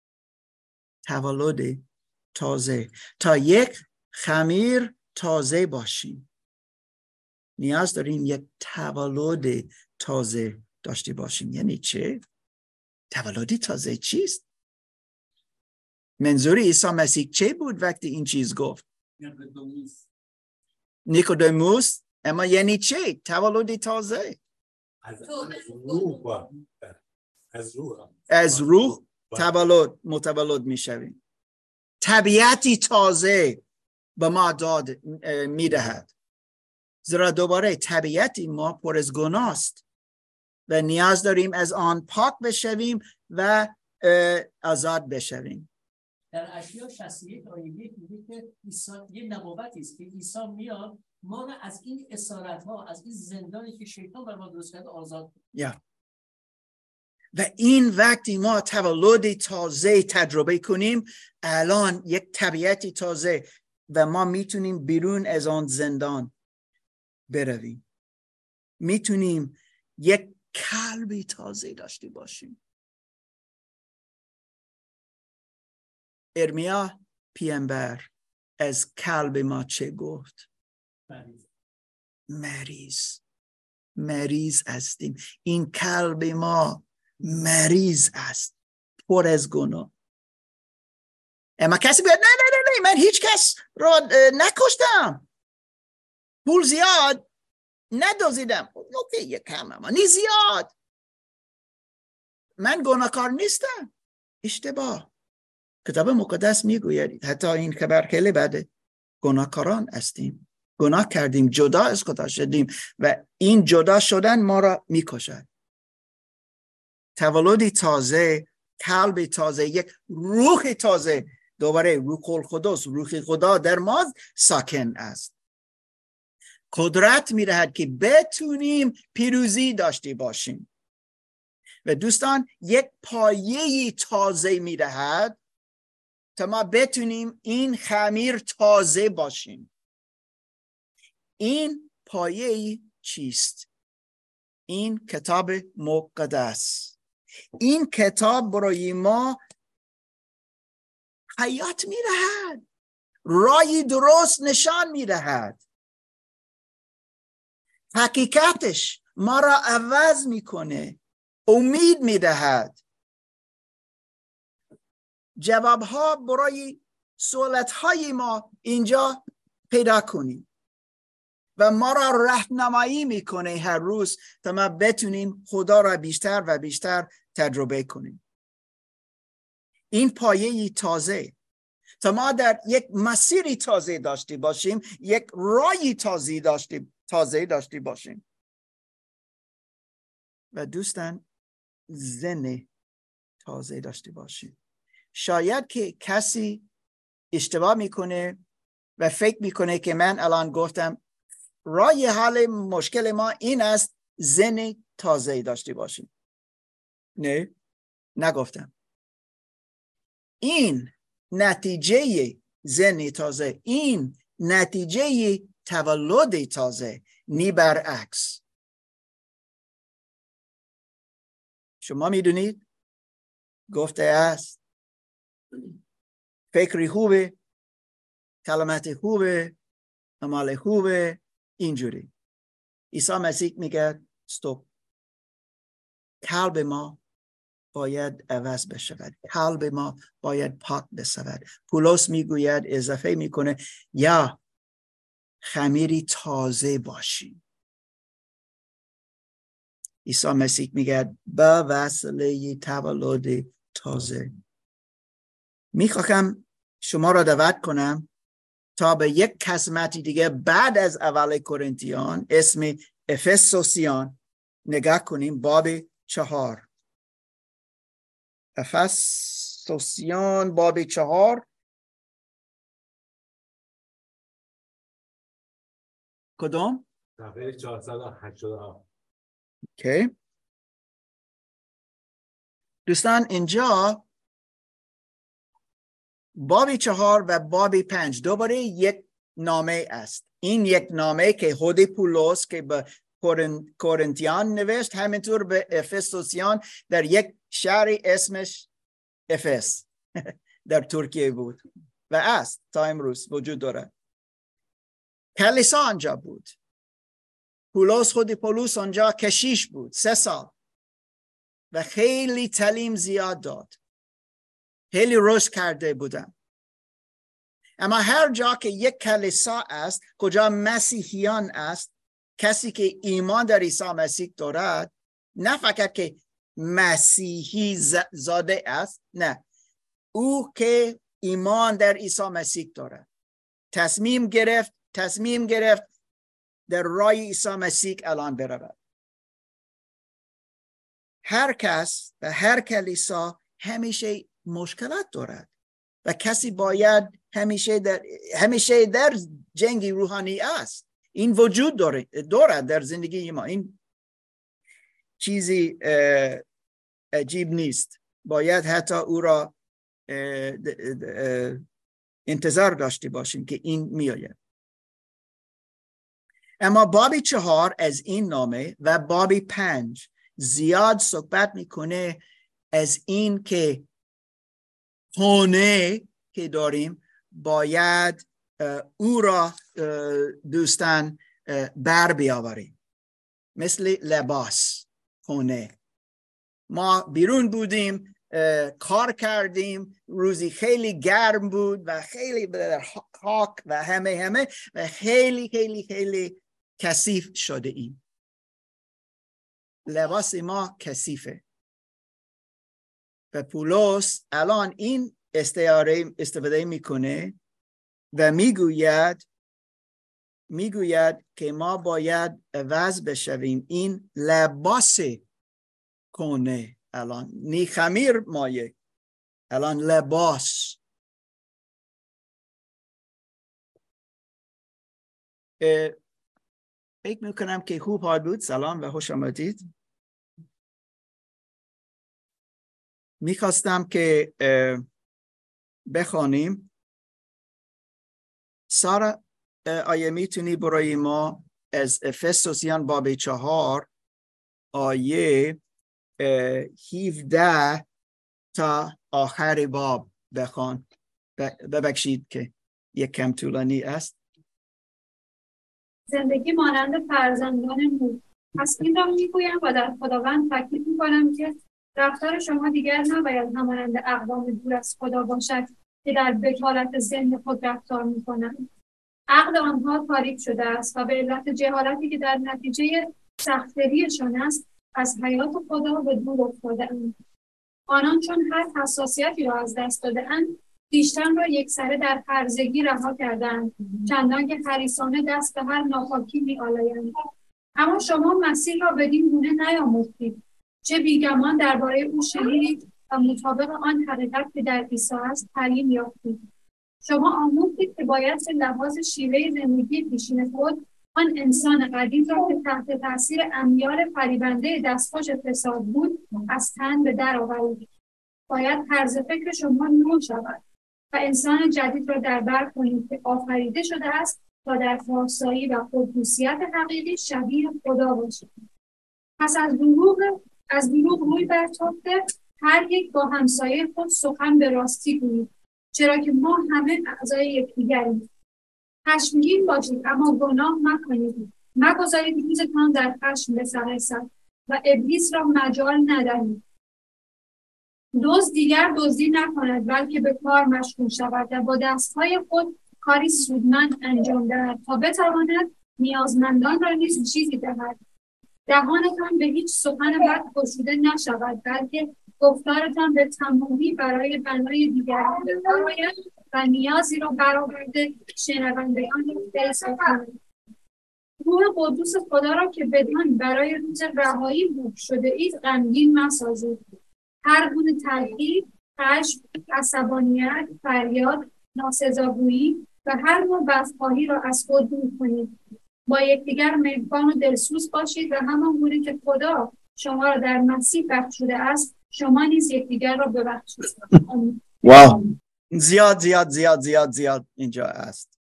تولد تازه. تا یک خمیر تازه باشیم نیاز داریم یک تولد تازه داشته باشیم. یعنی چه؟ تولد تازه چیست؟ منظور عیسی مسیح چه بود وقتی این چیز گفت؟ نیکودموس. اما یعنی چه تولد تازه؟ از روح متولد میشویم. طبیعتی تازه به ما داد میدهد. زیرا دوباره طبیعتی ما پر از گناه است و نیاز داریم از آن پاک بشویم و آزاد بشویم. در اشعیا 61 آیه 1 میگه که عیسی یه نبوتی است که عیسی میاد ما رو از این اسارت‌ها، از این زندانی که شیطان بر ما درست کرده آزاد کنه. و این وقتی ما تولد تازه تجربه کنیم، الان یک طبیعتی تازه و ما میتونیم بیرون از آن زندان برویم. میتونیم یک قلبی تازه داشته باشیم. ارمیا پیامبر از قلب ما چه گفت؟ مریض هستیم. این قلب ما مریض است، پر از گناه. اما کسی بیاد نه من هیچ کس را نکشتم، پول زیاد ندزدیدم، نکته یکم اما نی زیاد، من گناهکار نیستم. اشتباه. کتاب مقدس میگوید حتی این خبر خیلی بده، گناهکاران هستیم، گناه کردیم، جدا از خدا شدیم و این جدا شدن ما را میکشد. تولد تازه، قلب تازه، یک روح تازه، دوباره روح القدس، روح خدا در ما ساکن است. قدرت میدهد که بتونیم پیروزی داشته باشیم. و دوستان یک پایه تازه میدهد تا ما بتونیم این خمیر تازه باشیم. این پایه چیست؟ این کتاب مقدس. این کتاب برای ما حیات میدهد، رای درست نشان میدهد. حقیقتش ما را عوض میکنه، امید میدهد. جوابها برای سوالتهای ما اینجا پیدا کنیم و ما را راهنمایی میکنه هر روز تا ما بتونیم خدا را بیشتر و بیشتر تجربه کنیم. این پایه تازه تا ما در یک مسیری تازه داشته باشیم، یک رای تازه داشته باشیم. و دوستان ذهن تازه داشته باشیم. شاید که کسی اشتباه میکنه و فکر میکنه که من الان گفتم رای حل مشکل ما این است ذهن تازه داشته باشیم. نه، نگفتم. این نتیجه ذهن تازه، این نتیجه تولد تازه، نی برعکس. شما میدونید گفته است فکری خوبه، کلمات خوبه، عمل خوبه، اینجوری. عیسی مسیح میگه استوب. قلب ما باید عوض بشود. قلب ما باید پاک بشود. پولس میگوید، اضافه میکنه، یا خمیری تازه باشی. عیسی مسیح میگه به وسیله تولد تازه. میخواهم شما را دعوت کنم تا به یک قسمتی دیگه بعد از اول کرنتیان اسم افسوسیان نگاه کنیم. باب 4. افسوسیان باب 4. کدام؟ صفحه 487. اوکی. دوستان اینجا باب 4 و باب 5 دوباره یک نامه است. این یک نامه که خود پولس که به کرنتیان نوشت، همینطور به افسوسیان در یک شهر اسمش افس در ترکیه بود و است تا امروز وجود دارد. کلیسا آنجا بود. خود پولس آنجا کشیش بود 3 سال و خیلی تعلیم زیاد داد. خیلی رشد کرده بودن. اما هر جا که یک کلیسا است، کجا مسیحیان است، کسی که ایمان در عیسی مسیح دارد، نه فقط که مسیحی زاده است، نه، او که ایمان در عیسی مسیح دارد تصمیم گرفت در راه عیسی مسیح الان برود. هر کس و هر کلیسا همیشه مشکلات دارد و کسی باید همیشه در جنگ روحانی است. این وجود دارد در زندگی ما. این چیزی عجیب نیست. باید حتی او را انتظار داشته باشیم که این میآید. اما باب 4 از این نامه و باب 5 زیاد صحبت میکنه از این که خانه که داریم باید او را دوستان بر بیاوریم، مثل لباس خانه. ما بیرون بودیم، کار کردیم، روزی خیلی گرم بود و خیلی در خاک و همه و خیلی خیلی خیلی کثیف شده ایم. لباس ما کثیفه و پولس الان این استفاده میکنه و میگوید که ما باید عوض بشویم. این لباس کنه الان نی خمیر مایه، الان لباس. فکر میکنم که خوب حال بود. سلام و خوش آمدید. میخواستم که بخوانیم. سارا آیه میتونی برای ما از افسوسیان باب 4 آیه 17 تا آخر باب بخوان. ببخشید که یک کم طولانی است. زندگی مانند فرزندان نوح. پس این را میگویم و در خداوند تاکید میکنم که رفتار شما دیگر نباید همانند اقوام دور از خدا باشد که در بکارت ذهن خود رفتار میکنند. عقل آنها تاریک شده است و به علت جهالتی که در نتیجه سختگیریشان است از حیات خدا به دور افتاده‌اند. آنان چون هر حساسیتی را از دست داده‌اند، خویشتن را یکسره در هرزگی رها کردند، چندان که حریصانه دست به هر ناپاکی می‌آلایند. اما شما مسیح را بدین گونه نیاموختید، چه بیگمان درباره او شنیدید و مطابق آن حقیقت که در عیسی است تعلیم یافتید. شما آموختید که باید لحاظ شیوه زندگی پیشین خود آن انسان قدیم را که تحت تاثیر امیال فریبنده دستخوش فساد بود از تن به در آورید. باید طرز فکر شما نو شود و انسان جدید را در بر کنید که آفریده شده است تا در پارسایی و قدوسیت حقیقی شبیه خدا باشید. پس از دروغ روی برتافته هر یک با همسایه خود سخن به راستی گویید، چرا که ما همه اعضای یکدیگریم. خشمگین باشید اما گناه مکنید. مگذارید روزتان در خشم بسراید و ابلیس را مجال ندهید. دزد دیگر دزدی نکند بلکه به کار مشغول شود و با دستهای خود کاری سودمند انجام دهد تا بتواند نیازمندان را نیز چیزی دهد. دهانتان به هیچ سخن بد گشوده نشود بلکه گفتارتان به تمامی برای بنای دیگران بکارآید و نیازی را برآورده شنوندگان را فیض کند. روح قدوس خدا را که بدان برای روز رهایی بوک شده اید غمگین مسازید. هر گونه تلخی، خشم، عصبانیت، فریاد، ناسزاگویی و هر نوع بدخواهی را از خود دور کنید. با یکدیگر مهربان و دلسوز باشید و همان گونه که خدا شما را در مسیح بخشوده است شما نیز یکدیگر را ببخشید. واو، زیاد زیاد زیاد زیاد زیاد اینجا است.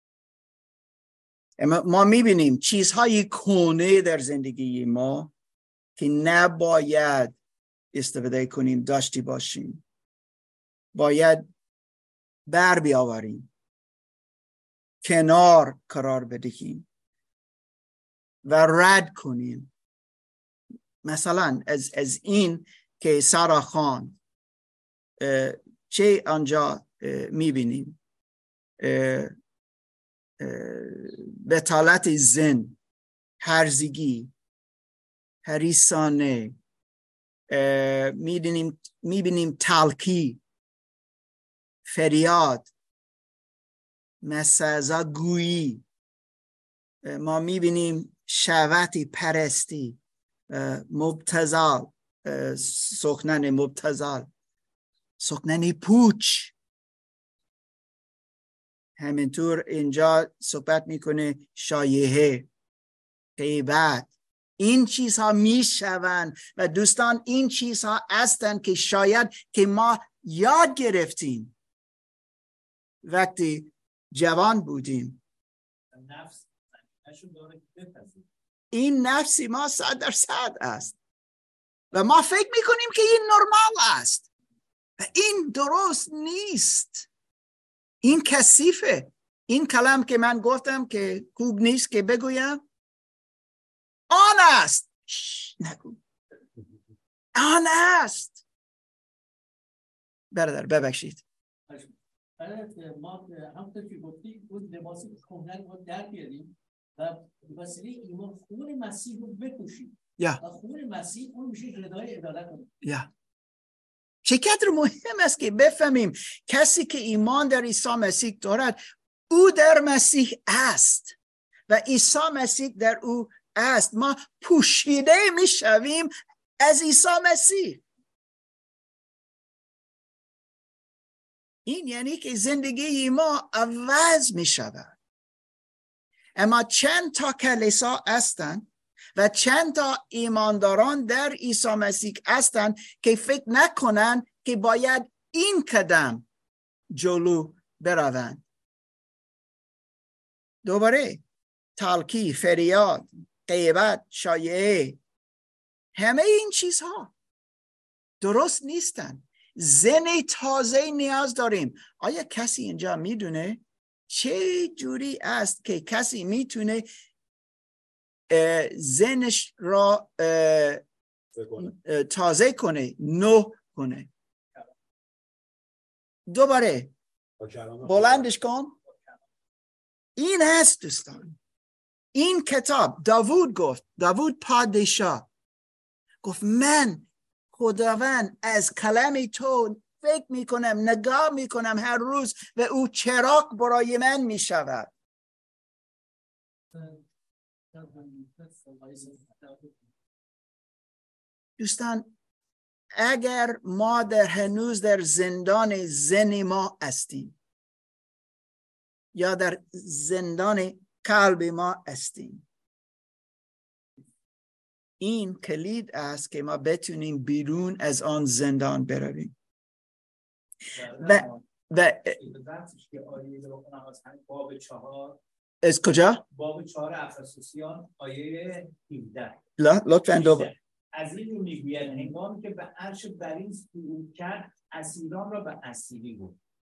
ما میبینیم چیزهای کهنه در زندگی ما که نباید استفاده کنیم، داشتی باشیم، باید بر بیاوریم، کنار قرار بدهیم و رد کنیم. مثلا از این که سارا خان چه آنجا میبینیم، بطالت زن، هرزگی، هریسانه، میبینیم تلخی، فریاد، مسازگویی، ما میبینیم شهوت پرستی، مبتذل، سخنن مبتذل، سخنن پوچ. همینطور اینجا صحبت میکنه شایعه، غیبت. این چیزها میشوند و دوستان این چیزها هستند که شاید که ما یاد گرفتیم وقتی جوان بودیم. این نفسی ما 100% است و ما فکر میکنیم که این نرمال است و این درست نیست. این کثیفه. این کلام که من گفتم که خوب نیست که بگویم، آن است. نگو. آن است. برادر ببخشید. ما همونطور که گفتیم اون لباس کهنه رو در بیاریم و وسیله ایمان خون مسیح رو بپوشیم و خون مسیح اون میشه ردای عدالت کنیم. چقدر مهم است که بفهمیم کسی که ایمان در عیسی مسیح دارد او در مسیح است و عیسی مسیح در او است. ما پوشیده میشویم از عیسی مسیح. این یعنی که زندگی ما عوض می شود. اما چند تا کلیسا هستند و چند تا ایمانداران در عیسی مسیح هستند که فکر نکنند که باید این قدم جلو بروند. دوباره تلخی، فریاد، غیبت، شایعه، همه این چیزها درست نیستند. زن تازه نیاز داریم. آیا کسی اینجا میدونه چه جوری است که کسی میتونه زنش را تازه کنه، نو کنه؟ دوباره بلندش کن. این هست دوستان. این کتاب داوود گفت، داوود پادشاه گفت من خداوند از کلام تو فکر میکنم، نگاه میکنم هر روز و او چراغ برای من میشود. دوستان اگر ما هنوز در زندان زن ما هستیم یا در زندان قلب ما هستیم، این کلید است که ما بتونیم بیرون از آن زندان برویم. باب 4 از کجا؟ باب 4 افسوسیان آیه 17. لطفاً دوباره. از این رو میگوید هنگامی که به عرش برین صعود کرد اسیران را به اسیری برد.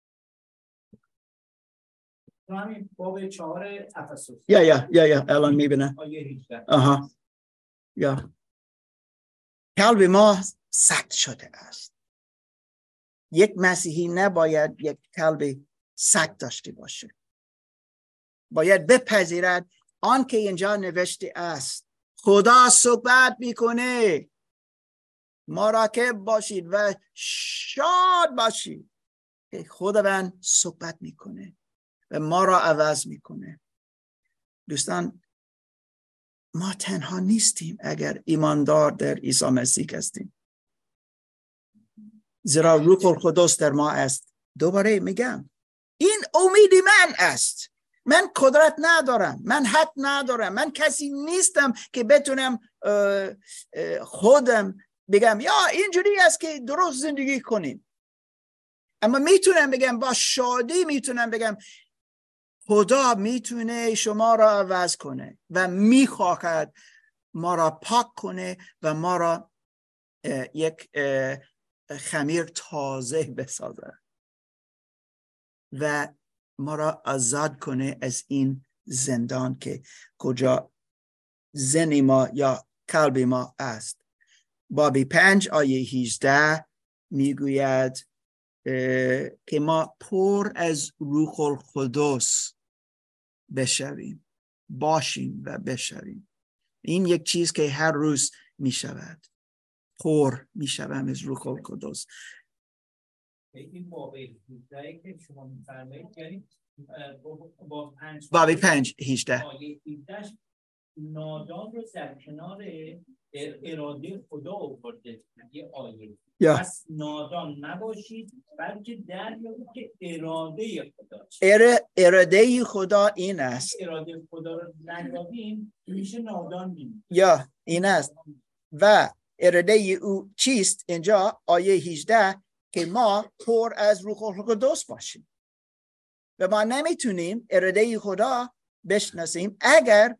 همین باب 4 افسوس. یا الان میبینم. آیه 18. یا قلب ما سخت شده است. یک مسیحی نباید یک قلب سخت داشته باشه. باید بپذیرد آن که اینجا نوشته است. خدا صحبت میکنه، مراقب باشید و شاد باشید که خداوند صحبت میکنه و ما را عوض میکنه. دوستان، ما تنها نیستیم اگر ایماندار در عیسی مسیح هستیم، زیرا روح القدس در ما است. دوباره میگم این امیدی من است. من قدرت ندارم، من حق ندارم، من کسی نیستم که بتونم خودم بگم یا اینجوری است که درست زندگی کنیم. اما میتونم بگم با شادی، میتونم بگم خدا میتونه شما را عوض کنه و میخواهد ما را پاک کنه و ما را یک خمیر تازه بسازه و ما را آزاد کنه از این زندان که کجا ذهن ما یا قلب ما است. باب 5 آیه 18 میگوید که ما پر از روح القدس بشویم، باشیم و بشویم. این یک چیز که هر روز میشود. پر میشوم از روح القدس. این واقعی که شما میفرمایید یعنی باب 5 18 آیه 18 نادان رو در کنار اراده خدا آورده. یه آیه پس نادان نباشید بلکه دریابید که اراده خداست. اراده خدا این است. اراده خدا رو دریابیم میشه نادان میم. یا این است. و اراده او چیست؟ اینجا آیه 18 که ما پر از روح القدس باشیم و ما نمیتونیم اراده خدا بشناسیم اگر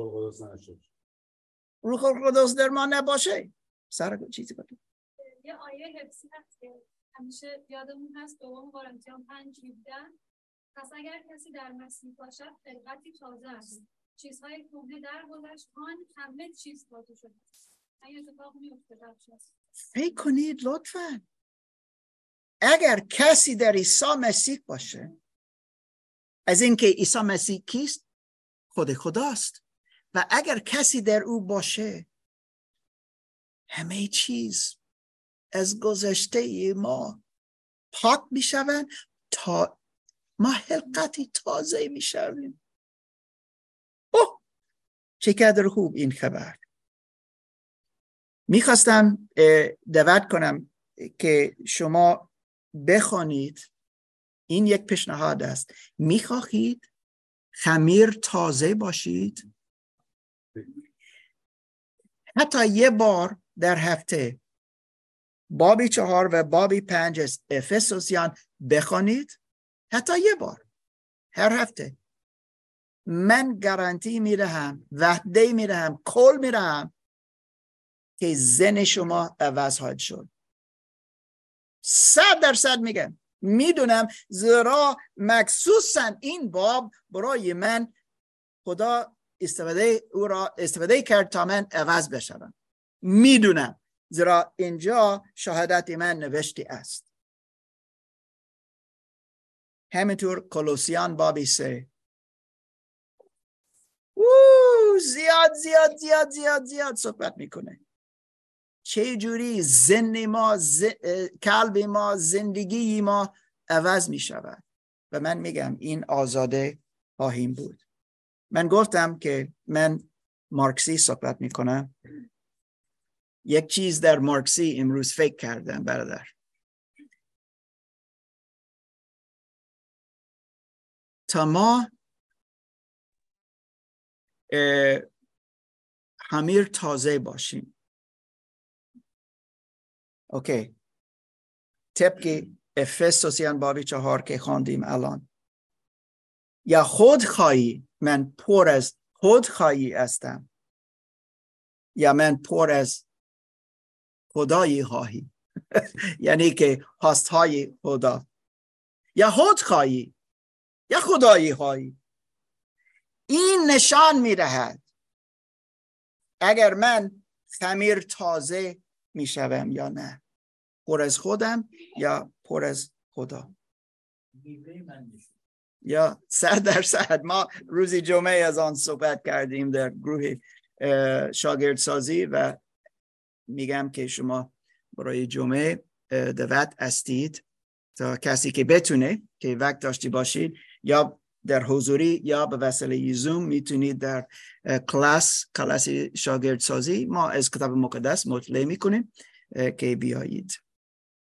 روح القدس در ما نباشه. سارا چیزی بگو. یه آیه حفظی هست که همیشه یادمون هست، دوم قرنتیان 5:17 پس اگر کسی در مسیح باشد خلقتی تازه است، چیزهای کهنه درگذشت، آن همه چیز تازه شده. این اتفاق میفته در شخص. فکر کنید لطفاً اگر کسی در عیسی مسیح باشه، از اینکه عیسی مسیح کیست؟ خود خداست. و اگر کسی در او باشه، همه چیز از گذشته ما پاک میشوند تا ما خلقتی تازه میشویم. اوه چقدر خوب این خبر. میخواستم دعوت کنم که شما بخوانید. این یک پیشنهاد است. میخواهید خمیر تازه باشید؟ حتی یه بار در هفته باب 4 و باب 5 از افسوسیان بخوانید. حتی یه بار هر هفته. من گارانتی میدهم، وعده میدهم، قول میدهم که ذهن شما عوض خواهد شد. 100% میگم. میدونم زیرا مخصوصا این باب برای من خدا استفاده کرد تا من عوض بشم. میدونم زیرا اینجا شهادت من نوشته است. همینطور کولوسیان باب 3 زیاد صحبت میکنه. چه جوری ذهن ما، قلب ما، زندگی ما عوض می شود. و من میگم این آزاده خواهیم بود. من گفتم که من مارکسی صحبت میکنم. یک چیز در مارکسی امروز فکر کردم برادر. تا ما خمیر تازه باشیم. اوکی. طبق افسوسیان باب 4 که خواندیم الان. یا خودخواهی، من پر از خودخواهی هستم، یا من پر از خدایی خواهی یعنی که خواستهای خدا، یا خودخواهی یا خدایی خواهی. این نشان می‌دهد اگر من خمیر تازه میشوم یا نه. پر از خودم یا پر از خدا؟ یا 100%. ما روزی جمعه از آن صحبت کردیم در گروه شاگردسازی و میگم که شما برای جمعه دعوت هستید تا کسی که بتونه که وقت داشتی باشید یا در حضوری یا به وسیله زوم میتونید در کلاس شاگردسازی ما از کتاب مقدس مطلع میکنیم که بیایید.